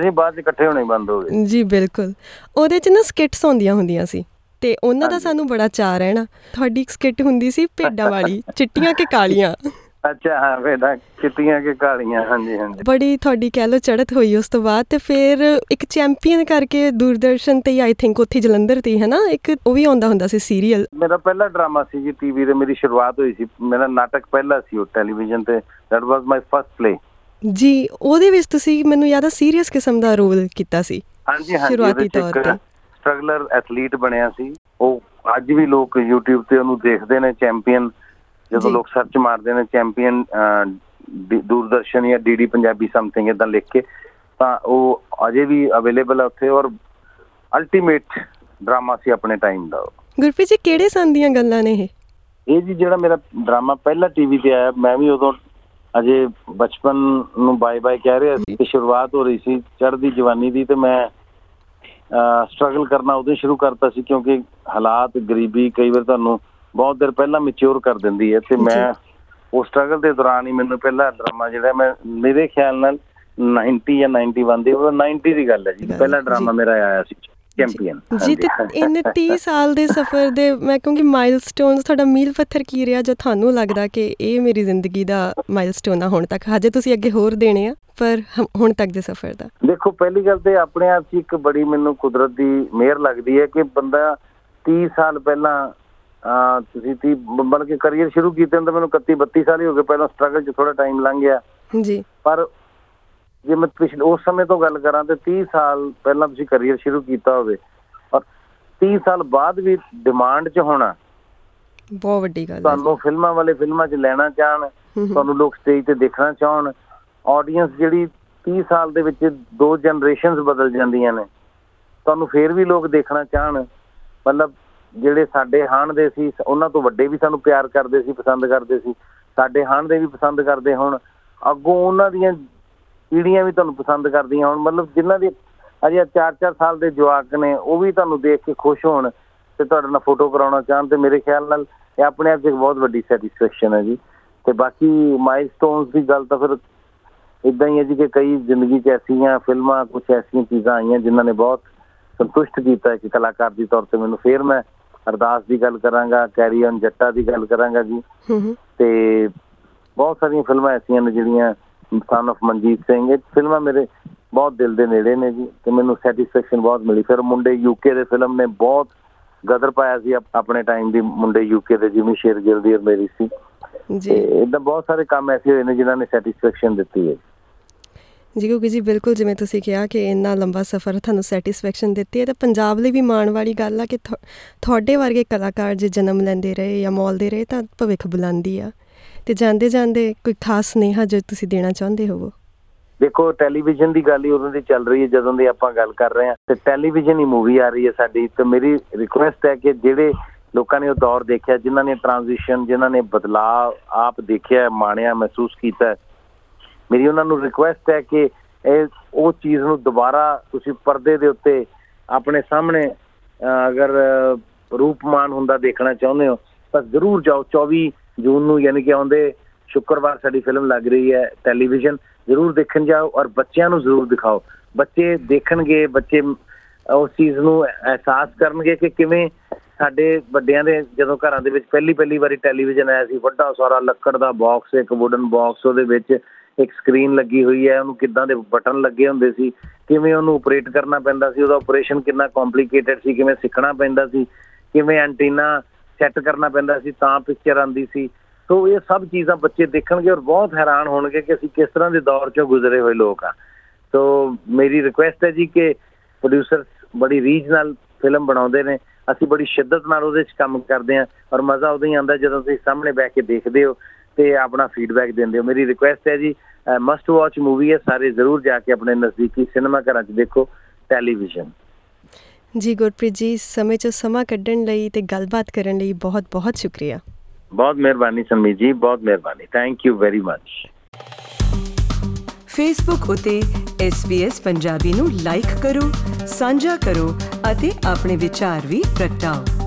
ਚੱਲਦਾ ਜੀ। ਬਿਲਕੁਲ। ਉਹਦੇ 'ਚ ਨਾ ਸਕਿੱਟਸ ਆਉਂਦੀਆਂ ਹੁੰਦੀਆਂ ਸੀ ਤੇ ਉਹਨਾਂ ਦਾ ਸਾਨੂੰ ਬੜਾ ਚਾਅ ਰਹਿਣਾ। ਤੁਹਾਡੀ ਇੱਕ ਸਕਿੱਟ ਹੁੰਦੀ ਸੀ ਭੇਡਾਂ ਵਾਲੀ, ਚਿੱਟੀਆਂ ਕਿ ਕਾਲੀਆਂ। ਅੱਛਾ, ਹਾਂ, ਭੇਡਾਂ ਚਿੱਟੀਆਂ ਕਿ ਕਾਲੀਆਂ, ਹਾਂਜੀ ਹਾਂਜੀ। ਬੜੀ ਤੁਹਾਡੀ ਕਹਿ ਲਓ ਚੜ੍ਹਤ ਹੋਈ ਉਸ ਤੋਂ ਬਾਅਦ। ਤੇ ਫਿਰ ਇੱਕ ਚੈਂਪੀਅਨ ਕਰਕੇ ਦੂਰਦਰਸ਼ਨ ਤੇ ਆਈ ਥਿੰਕ ਉੱਥੇ ਜਲੰਧਰ ਤੇ ਹੈ ਨਾ, ਇੱਕ ਉਹ ਵੀ ਆਉਂਦਾ ਹੁੰਦਾ ਸੀ ਸੀਰੀਅਲ। ਮੇਰਾ ਪਹਿਲਾ ਡਰਾਮਾ ਸੀ ਜੀ ਟੀਵੀ ਤੇ, ਮੇਰੀ ਸ਼ੁਰੂਆਤ ਹੋਈ ਸੀ, ਮੇਰਾ ਨਾਟਕ ਪਹਿਲਾ ਸੀ ਉਹ ਟੈਲੀਵਿਜ਼ਨ ਤੇ, that was my first play ਜੀ। ਉਹਦੇ ਵਿੱਚ ਤੁਸੀਂ ਮੈਨੂੰ ਯਾਦ ਆ ਸੀਰੀਅਸ ਕਿਸਮ ਦਾ ਰੋਲ ਕੀਤਾ ਸੀ। ਹਾਂਜੀ ਹਾਂਜੀ, ਸ਼ੁਰੂਆਤੀ ਤੌਰ ਤੇ ਸਟਰਗਲਰ ਐਥਲੀਟ ਬਣਿਆ ਸੀ ਉਹ। ਅੱਜ ਵੀ ਲੋਕ ਯੂਟਿਊਬ ਤੇ ਉਹਨੂੰ ਦੇਖਦੇ ਨੇ, ਚੈਂਪੀਅਨ, ਜਦੋਂ ਲੋਕ ਸਰਚ ਮਾਰਦੇ ਨੇ ਚੈਂਪੀਅਨ ਦੂਰਦਰਸ਼ਨ ਜਾਂ ਡੀ ਡੀ ਪੰਜਾਬੀ ਸਮਥਿੰਗ ਏਦਾਂ ਲਿਖ ਕੇ, ਤਾਂ ਉਹ ਅਜੇ ਵੀ ਅਵੇਲੇਬਲ ਹੈ ਉੱਥੇ। ਔਰ ਅਲਟੀਮੇਟ ਡਰਾਮਾ ਸੀ ਆਪਣੇ ਟਾਈਮ ਦਾ। ਗੁਰਪ੍ਰੀਤ ਜੀ ਕਿਹੜੇ ਸੰਨ ਦੀਆਂ ਗੱਲਾਂ ਨੇ ਇਹ? ਇਹ ਜੀ ਜਿਹੜਾ ਮੇਰਾ ਡਰਾਮਾ ਪਹਿਲਾ ਟੀਵੀ ਤੇ ਆਇਆ, ਮੈਂ ਵੀ ਉਦੋਂ ਅਜੇ ਬਚਪਨ ਨੂੰ ਬਾਏ ਬਾਏ ਕਹਿ ਰਿਹਾ ਸੀ ਤੇ ਸ਼ੁਰੂਆਤ ਹੋ ਰਹੀ ਸੀ ਚੜ੍ਹਦੀ ਜਵਾਨੀ ਦੀ, ਤੇ ਮੈਂ ਸਟਰਗਲ ਕਰਨਾ ਉਦੋਂ ਸ਼ੁਰੂ ਕਰਤਾ ਸੀ ਕਿਉਂਕਿ ਹਾਲਾਤ, ਗਰੀਬੀ ਕਈ ਵਾਰ ਤੁਹਾਨੂੰ ਬਹੁਤ ਦੇਰ ਪਹਿਲਾਂ ਮੈਚਿਓਰ ਕਰ ਦਿੰਦੀ ਹੈ। ਤੇ ਮੈਂ ਉਹ ਸਟਰਗਲ ਦੇ ਦੌਰਾਨ ਹੀ ਮੈਨੂੰ ਪਹਿਲਾ ਡਰਾਮਾ ਜਿਹੜਾ, ਮੈਂ ਮੇਰੇ ਖਿਆਲ ਨਾਲ ਨਾਈਨਟੀ ਜਾਂ ਨਾਈਨਟੀ ਵਨ ਦੀ ਨਾਈਨਟੀ ਦੀ ਗੱਲ ਹੈ ਜੀ, ਪਹਿਲਾ ਡਰਾਮਾ ਮੇਰਾ ਆਇਆ ਸੀ ਚੈਂਪੀਅਨ ਜੀ। ਤੇ ਇਹਨੇ ਤੀਹ ਸਾਲ ਦੇ ਸਫ਼ਰ ਦੇ ਮੈਂ ਕਹੂੰਗੀ ਮਾਈਲਸਟੋਨ, ਤੁਹਾਡਾ ਮੀਲ ਪੱਥਰ ਕੀ ਰਿਹਾ ਜੋ ਤੁਹਾਨੂੰ ਲੱਗਦਾ ਕਿ ਇਹ ਮੇਰੀ ਜ਼ਿੰਦਗੀ ਦਾ ਮਾਈਲਸਟੋਨ ਆ ਹੁਣ ਤੱਕ? ਹਜੇ ਤੁਸੀਂ ਅੱਗੇ ਹੋਰ ਦੇਣੇ ਆ, ਪਰ ਹੁਣ ਤੱਕ ਦੇ ਸਫ਼ਰ ਦਾ? ਦੇਖੋ, ਪਹਿਲੀ ਗੱਲ ਤੇ ਆਪਣੇ ਆਪ 'ਚ ਇੱਕ ਬੜੀ ਮੈਨੂੰ ਕੁਦਰਤ ਦੀ ਮਿਹਰ ਲੱਗਦੀ ਹੈ ਕਿ ਬੰਦਾ ਤੀਹ ਸਾਲ ਪਹਿਲਾਂ ਤੁਸੀਂ ਤੀਹ ਮਤਲਬ ਕਿ ਕਰੀਅਰ ਸ਼ੁਰੂ ਕੀਤੇ ਤਾਂ ਮੈਨੂੰ ਇਕੱਤੀ ਬੱਤੀ ਸਾਲ ਹੀ ਹੋ ਗਏ। ਪਹਿਲਾਂ ਸਟਰਗਲ 'ਚ ਥੋੜ੍ਹਾ ਟਾਈਮ ਲੰਘ ਗਿਆ ਜੀ, ਪਰ ਜੇ ਮੈਂ ਪਿਛਲੇ ਉਸ ਸਮੇਂ ਤੋਂ ਗੱਲ ਕਰਾਂ ਤੇ ਤੀਹ ਸਾਲ ਪਹਿਲਾਂ ਤੁਸੀਂ ਕਰੀਅਰ ਸ਼ੁਰੂ ਕੀਤਾ ਹੋਵੇ ਔਰ ਤੀਹ ਸਾਲ ਬਾਅਦ ਵੀ ਡਿਮਾਂਡ 'ਚ ਹੋਣਾ ਬਹੁਤ ਵੱਡੀ ਗੱਲ। ਤੁਹਾਨੂੰ ਫਿਲਮਾਂ ਵਾਲੇ ਫਿਲਮਾਂ 'ਚ ਲੈਣਾ ਚਾਹਣ, ਤੁਹਾਨੂੰ ਲੋਕ ਸਟੇਜ ਤੇ ਦੇਖਣਾ ਚਾਹਣ, ਆਡੀਅੰਸ ਜਿਹੜੀ ਤੀਹ ਸਾਲ ਦੇ ਵਿੱਚ ਦੋ ਜਨਰੇਸ਼ਨਸ ਬਦਲ ਜਾਂਦੀਆਂ ਨੇ, ਤੁਹਾਨੂੰ ਫਿਰ ਵੀ ਲੋਕ ਦੇਖਣਾ ਚਾਹਣ, ਮਤਲਬ ਜਿਹੜੇ ਸਾਡੇ ਹਾਣ ਦੇ ਸੀ ਉਹਨਾਂ ਤੋਂ ਵੱਡੇ ਵੀ ਸਾਨੂੰ ਪਿਆਰ ਕਰਦੇ ਸੀ, ਪਸੰਦ ਕਰਦੇ ਸੀ, ਸਾਡੇ ਹਾਣ ਦੇ ਵੀ ਪਸੰਦ ਕਰਦੇ ਹੁਣ, ਅੱਗੋਂ ਉਹਨਾਂ ਦੀਆਂ ਪੀੜ੍ਹੀਆਂ ਵੀ ਤੁਹਾਨੂੰ ਪਸੰਦ ਕਰਦੀਆਂ ਹੁਣ, ਮਤਲਬ ਜਿਨ੍ਹਾਂ ਦੇ ਅਜੇ ਚਾਰ ਚਾਰ ਸਾਲ ਦੇ ਜਵਾਕ ਨੇ ਉਹ ਵੀ ਤੁਹਾਨੂੰ ਦੇਖ ਕੇ ਖੁਸ਼ ਹੋਣ ਤੇ ਤੁਹਾਡੇ ਨਾਲ ਫੋਟੋ ਕਰਾਉਣਾ ਚਾਹਣ, ਤੇ ਮੇਰੇ ਖਿਆਲ ਨਾਲ ਇਹ ਆਪਣੇ ਆਪ 'ਚ ਇੱਕ ਬਹੁਤ ਵੱਡੀ ਸੈਟਿਸਫੈਕਸ਼ਨ ਹੈ ਜੀ। ਤੇ ਬਾਕੀ ਮਾਈਲਸਟੋਨਸ ਦੀ ਗੱਲ ਤਾਂ ਫਿਰ ਇੱਦਾਂ ਹੀ ਹੈ ਜੀ ਕਿ ਕਈ ਜ਼ਿੰਦਗੀ 'ਚ ਐਸੀਆਂ ਫਿਲਮਾਂ, ਕੁਛ ਐਸੀਆਂ ਚੀਜ਼ਾਂ ਆਈਆਂ ਜਿਨ੍ਹਾਂ ਨੇ ਬਹੁਤ ਸੰਤੁਸ਼ਟ ਕੀਤਾ ਇੱਕ ਕਲਾਕਾਰ ਦੇ ਤੌਰ ਤੇ ਮੈਨੂੰ। ਫਿਰ ਮੈਂ ਅਰਦਾਸ ਦੀ ਗੱਲ ਕਰਾਂਗਾ, ਕੈਰੀ ਔਨ ਜੱਟਾ ਦੀ ਗੱਲ ਕਰਾਂਗਾ ਜੀ, ਤੇ ਬਹੁਤ ਸਾਰੀਆਂ ਫਿਲਮਾਂ ਐਸੀਆਂ ਨੇ ਜਿਹੜੀਆਂ, ਸਨ ਆਫ ਮਨਜੀਤ ਸਿੰਘ, ਇਹ ਫਿਲਮਾਂ ਮੇਰੇ ਬਹੁਤ ਦਿਲ ਦੇ ਨੇੜੇ ਨੇ ਜੀ ਤੇ ਮੈਨੂੰ ਸੈਟਿਸਫੈਕਸ਼ਨ ਬਹੁਤ ਮਿਲੀ। ਫਿਰ ਮੁੰਡੇ ਯੂਕੇ ਦੇ ਫਿਲਮ ਨੇ ਬਹੁਤ ਗਦਰ ਪਾਇਆ ਸੀ ਆਪਣੇ ਟਾਈਮ ਦੀ, ਮੁੰਡੇ ਯੂਕੇ ਦੇ, ਜਿਮੀ ਸ਼ੇਰਗਿੱਲ ਦੀ ਔਰ ਮੇਰੀ ਸੀ। ਤੇ ਏਦਾਂ ਬਹੁਤ ਸਾਰੇ ਕੰਮ ਐਸੇ ਹੋਏ ਨੇ ਜਿਨ੍ਹਾਂ ਨੇ ਸੈਟਿਸਫੈਕਸ਼ਨ ਦਿੱਤੀ ਹੈ ਜੀ। ਕਿਉਂਕਿ ਜੀ ਬਿਲਕੁਲ ਜਿਵੇਂ ਤੁਸੀਂ ਕਿਹਾ ਕਿ ਇੰਨਾ ਲੰਬਾ ਸਫ਼ਰ ਤੁਹਾਨੂੰ ਸੈਟਿਸਫੈਕਸ਼ਨ ਦਿੱਤੀ ਹੈ, ਤਾਂ ਪੰਜਾਬ ਲਈ ਵੀ ਮਾਣ ਵਾਲੀ ਗੱਲ ਆ ਕਿ ਤੁਹਾਡੇ ਵਰਗੇ ਕਲਾਕਾਰ ਜੇ ਜਨਮ ਲੈਂਦੇ ਰਹੇ ਜਾਂ ਮੌਲਦੇ ਰਹੇ ਤਾਂ ਭਵਿੱਖ ਬੁਲੰਦੀ ਆ। ਤੇ ਜਾਂਦੇ ਜਾਂਦੇ ਕੋਈ ਖਾਸ ਸੁਨੇਹਾ ਜੋ ਤੁਸੀਂ ਦੇਣਾ ਚਾਹੁੰਦੇ ਹੋਵੋ? ਦੇਖੋ, ਟੈਲੀਵਿਜ਼ਨ ਦੀ ਗੱਲ ਹੀ ਉਦੋਂ ਦੀ ਚੱਲ ਰਹੀ ਹੈ ਜਦੋਂ ਦੀ ਆਪਾਂ ਗੱਲ ਕਰ ਰਹੇ ਹਾਂ, ਤੇ ਟੈਲੀਵਿਜ਼ਨ ਹੀ ਮੂਵੀ ਆ ਰਹੀ ਹੈ ਸਾਡੀ। ਤੇ ਮੇਰੀ ਰਿਕੁਐਸਟ ਹੈ ਕਿ ਜਿਹੜੇ ਲੋਕਾਂ ਨੇ ਉਹ ਦੌਰ ਦੇਖਿਆ, ਜਿਨ੍ਹਾਂ ਨੇ ਟਰਾਂਜ਼ੀਸ਼ਨ, ਜਿਨ੍ਹਾਂ ਨੇ ਬਦਲਾਅ ਆਪ ਦੇਖਿਆ, ਮਾਣਿਆ, ਮਹਿਸੂਸ ਕੀਤਾ, ਮੇਰੀ ਉਹਨਾਂ ਨੂੰ ਰਿਕੁਐਸਟ ਹੈ ਕਿ ਇਹ ਉਹ ਚੀਜ਼ ਨੂੰ ਦੁਬਾਰਾ ਤੁਸੀਂ ਪਰਦੇ ਦੇ ਉੱਤੇ ਆਪਣੇ ਸਾਹਮਣੇ ਅਗਰ ਰੂਪਮਾਨ ਹੁੰਦਾ ਦੇਖਣਾ ਚਾਹੁੰਦੇ ਹੋ ਤਾਂ ਜ਼ਰੂਰ ਜਾਓ। ਚੌਵੀ ਜੂਨ ਨੂੰ ਯਾਨੀ ਕਿ ਆਉਂਦੇ ਸ਼ੁੱਕਰਵਾਰ ਸਾਡੀ ਫਿਲਮ ਲੱਗ ਰਹੀ ਹੈ ਟੈਲੀਵਿਜ਼ਨ, ਜ਼ਰੂਰ ਦੇਖਣ ਜਾਓ ਔਰ ਬੱਚਿਆਂ ਨੂੰ ਜ਼ਰੂਰ ਦਿਖਾਓ। ਬੱਚੇ ਦੇਖਣਗੇ, ਬੱਚੇ ਉਸ ਚੀਜ਼ ਨੂੰ ਅਹਿਸਾਸ ਕਰਨਗੇ ਕਿ ਕਿਵੇਂ ਸਾਡੇ ਵੱਡਿਆਂ ਦੇ ਜਦੋਂ ਘਰਾਂ ਦੇ ਵਿੱਚ ਪਹਿਲੀ ਪਹਿਲੀ ਵਾਰੀ ਟੈਲੀਵਿਜ਼ਨ ਆਇਆ ਸੀ, ਵੱਡਾ ਸਾਰਾ ਲੱਕੜ ਦਾ ਬਾਕਸ, ਇੱਕ ਵੁਡਨ ਬਾਕਸ, ਉਹਦੇ ਵਿੱਚ ਇੱਕ ਸਕਰੀਨ ਲੱਗੀ ਹੋਈ ਹੈ, ਉਹਨੂੰ ਕਿੱਦਾਂ ਦੇ ਬਟਨ ਲੱਗੇ ਹੁੰਦੇ ਸੀ, ਕਿਵੇਂ ਉਹਨੂੰ ਓਪਰੇਟ ਕਰਨਾ ਪੈਂਦਾ ਸੀ, ਉਹਦਾ ਓਪਰੇਸ਼ਨ ਕਿੰਨਾ ਕੰਪਲੀਕੇਟਡ ਸੀ, ਕਿਵੇਂ ਸਿੱਖਣਾ ਪੈਂਦਾ ਸੀ, ਕਿਵੇਂ ਐਂਟੀਨਾ ਸੈੱਟ ਕਰਨਾ ਪੈਂਦਾ ਸੀ ਤਾਂ ਪਿਕਚਰ ਆਉਂਦੀ ਸੀ। ਸੋ ਇਹ ਸਭ ਚੀਜ਼ਾਂ ਬੱਚੇ ਦੇਖਣਗੇ ਔਰ ਬਹੁਤ ਹੈਰਾਨ ਹੋਣਗੇ ਕਿ ਅਸੀਂ ਕਿਸ ਤਰ੍ਹਾਂ ਦੇ ਦੌਰ 'ਚੋਂ ਗੁਜ਼ਰੇ ਹੋਏ ਲੋਕ ਹਾਂ। ਸੋ ਮੇਰੀ ਰਿਕੁਐਸਟ ਹੈ ਜੀ ਕਿ ਪ੍ਰੋਡਿਊਸਰ ਬੜੀ ਰੀਝ ਨਾਲ ਫਿਲਮ ਬਣਾਉਂਦੇ ਨੇ, ਅਸੀਂ ਬੜੀ ਸ਼ਿੱਦਤ ਨਾਲ ਉਹਦੇ 'ਚ ਕੰਮ ਕਰਦੇ ਹਾਂ ਔਰ ਮਜ਼ਾ ਉਦੋਂ ਹੀ ਆਉਂਦਾ ਜਦੋਂ ਤੁਸੀਂ ਸਾਹਮਣੇ ਬਹਿ ਕੇ ਦੇਖਦੇ ਹੋ ਅਤੇ ਆਪਣਾ ਫੀਡਬੈਕ ਦਿੰਦੇ ਹੋ। ਮੇਰੀ ਰਿਕੁਐਸਟ ਹੈ ਜੀ, ਮਸਟ ਵਾਚ ਮੂਵੀ ਹੈ, ਸਾਰੇ ਜ਼ਰੂਰ ਜਾ ਕੇ ਆਪਣੇ ਨਜ਼ਦੀਕੀ ਸਿਨੇਮਾ ਘਰਾਂ 'ਚ ਦੇਖੋ ਟੈਲੀਵਿਜ਼ਨ। ਜੀ ਗੁਰਪ੍ਰੀਤ ਜੀ, ਸਮੇਂ 'ਚੋਂ ਸਮਾਂ ਕੱਢਣ ਲਈ ਅਤੇ ਗੱਲਬਾਤ ਕਰਨ ਲਈ ਬਹੁਤ ਬਹੁਤ ਸ਼ੁਕਰੀਆ। ਬਹੁਤ ਮਿਹਰਬਾਨੀ ਸੰਮੀ ਜੀ, ਬਹੁਤ ਮਿਹਰਬਾਨੀ, thank you very much. Facebook ਉੱਤੇ ਐਸ ਬੀ ਐਸ ਪੰਜਾਬੀ ਨੂੰ ਲਾਈਕ ਕਰੋ, ਸਾਂਝਾ ਕਰੋ ਅਤੇ ਆਪਣੇ ਵਿਚਾਰ ਵੀ ਪ੍ਰਗਟਾਓ।